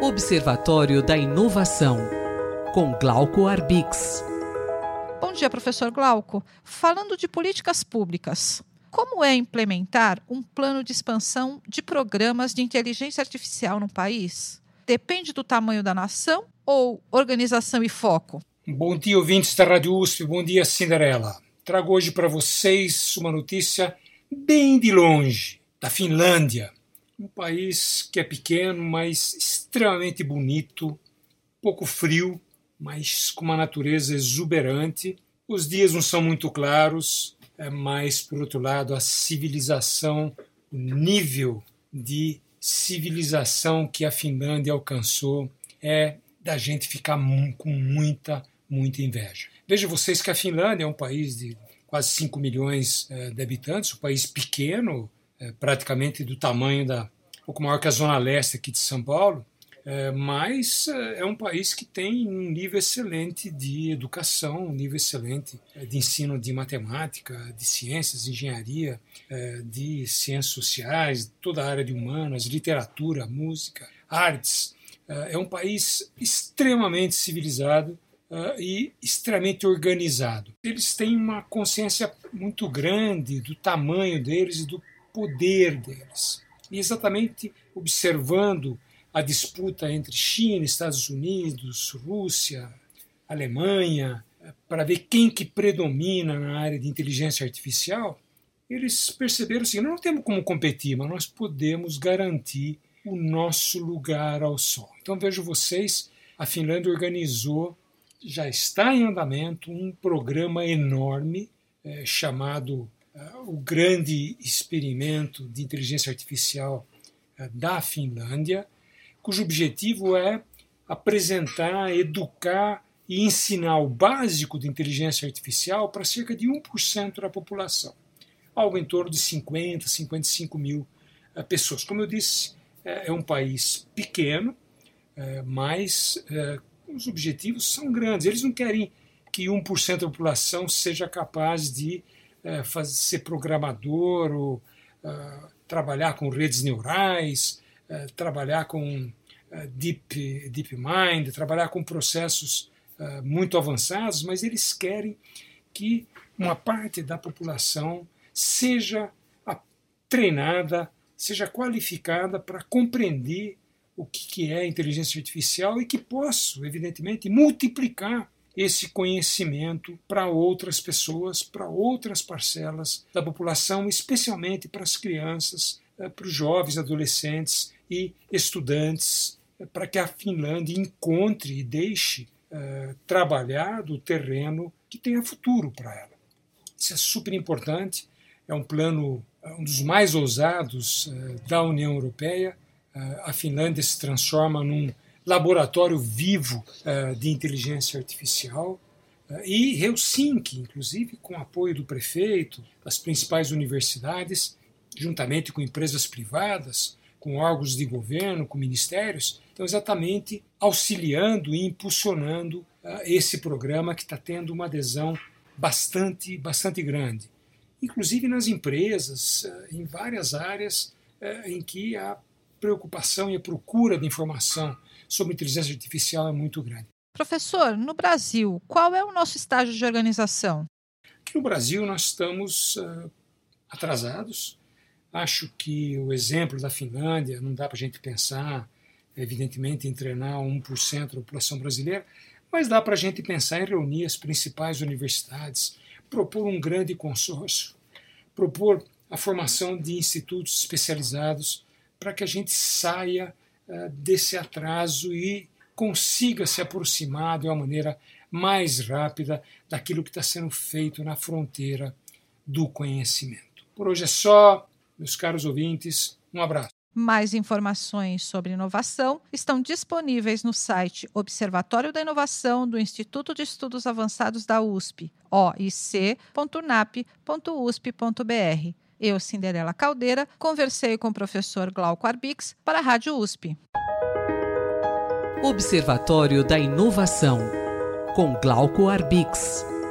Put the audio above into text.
Observatório da Inovação, com Glauco Arbix. Bom dia, professor Glauco. Falando de políticas públicas, como é implementar um plano de expansão de programas de inteligência artificial no país? Depende do tamanho da nação ou organização e foco? Bom dia, ouvintes da Rádio USP. Bom dia, Cinderela. Trago hoje para vocês uma notícia bem de longe, da Finlândia. Um país que é pequeno, mas extremamente bonito, pouco frio, mas com uma natureza exuberante. Os dias não são muito claros, mas, por outro lado, a civilização, o nível de civilização que a Finlândia alcançou é da gente ficar com muita inveja. Vejam vocês que a Finlândia é um país de quase 5 milhões de habitantes, um país pequeno, praticamente do tamanho um pouco maior que a Zona Leste aqui de São Paulo, mas é um país que tem um nível excelente de educação, um nível excelente de ensino de matemática, de ciências, de engenharia, de ciências sociais, toda a área de humanas, literatura, música, artes. É um país extremamente civilizado e extremamente organizado. Eles têm uma consciência muito grande do tamanho deles e do poder deles. E exatamente observando a disputa entre China, Estados Unidos, Rússia, Alemanha, para ver quem que predomina na área de inteligência artificial, eles perceberam assim, não temos como competir, mas nós podemos garantir o nosso lugar ao sol. Então vejo vocês, a Finlândia organizou, já está em andamento, um programa enorme chamado o Grande Experimento de Inteligência Artificial da Finlândia, cujo objetivo é apresentar, educar e ensinar o básico de inteligência artificial para cerca de 1% da população, algo em torno de 50, 55 mil pessoas. Como eu disse, é um país pequeno, mas os objetivos são grandes. Eles não querem que 1% da população seja capaz de ser programador ou trabalhar com redes neurais, trabalhar com deep mind, trabalhar com processos muito avançados, mas eles querem que uma parte da população seja treinada, seja qualificada para compreender o que é inteligência artificial e que possa, evidentemente, multiplicar esse conhecimento para outras pessoas, para outras parcelas da população, especialmente para as crianças, para os jovens, adolescentes e estudantes, para que a Finlândia encontre e deixe trabalhar do terreno que tenha futuro para ela. Isso é super importante, é um plano, um dos mais ousados da União Europeia. A Finlândia se transforma num laboratório vivo de inteligência artificial, e Helsinki, inclusive com apoio do prefeito, das principais universidades, juntamente com empresas privadas, com órgãos de governo, com ministérios, estão exatamente auxiliando e impulsionando esse programa que está tendo uma adesão bastante grande. Inclusive nas empresas, em várias áreas em que a preocupação e a procura de informação sobre inteligência artificial é muito grande. Professor, no Brasil, qual é o nosso estágio de organização? Aqui no Brasil nós estamos atrasados. Acho que o exemplo da Finlândia, não dá para a gente pensar, evidentemente, em treinar 1% da população brasileira, mas dá para a gente pensar em reunir as principais universidades, propor um grande consórcio, propor a formação de institutos especializados para que a gente saia desse atraso e consiga se aproximar de uma maneira mais rápida daquilo que está sendo feito na fronteira do conhecimento. Por hoje é só, meus caros ouvintes, um abraço. Mais informações sobre inovação estão disponíveis no site Observatório da Inovação do Instituto de Estudos Avançados da USP, oic.nap.usp.br. Eu, Cinderela Caldeira, conversei com o professor Glauco Arbix para a Rádio USP. Observatório da Inovação, com Glauco Arbix.